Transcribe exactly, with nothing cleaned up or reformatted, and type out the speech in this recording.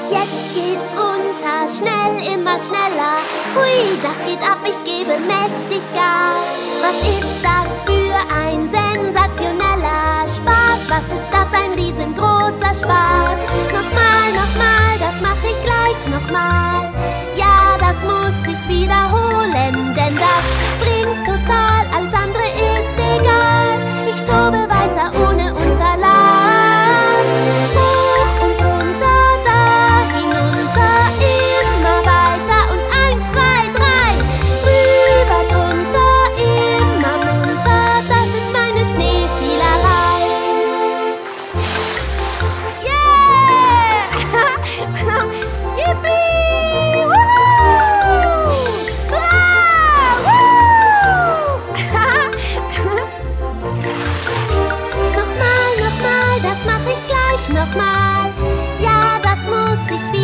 Jetzt geht's runter, schnell, immer schneller. Hui, das geht ab, ich gebe mächtig Gas. Was ist das für ein sensationeller Spaß? Was ist das, ein riesengroßer Spaß? Nochmal, nochmal, das mach ich gleich nochmal. Ja, das muss ich wiederholen, denn das bringt's total, alles andere ist egal. Ich tobe weiter ohne Unterlass. Hoch und runter, da hinunter, immer weiter und eins, zwei, drei. Drüber, drunter, immer munter, das ist meine Schneespielerei. Yeah! Yippie! Woohoo! Hurra! Woo! Nochmal, nochmal, das mach ich gleich nochmal. Ja, das muss ich wieder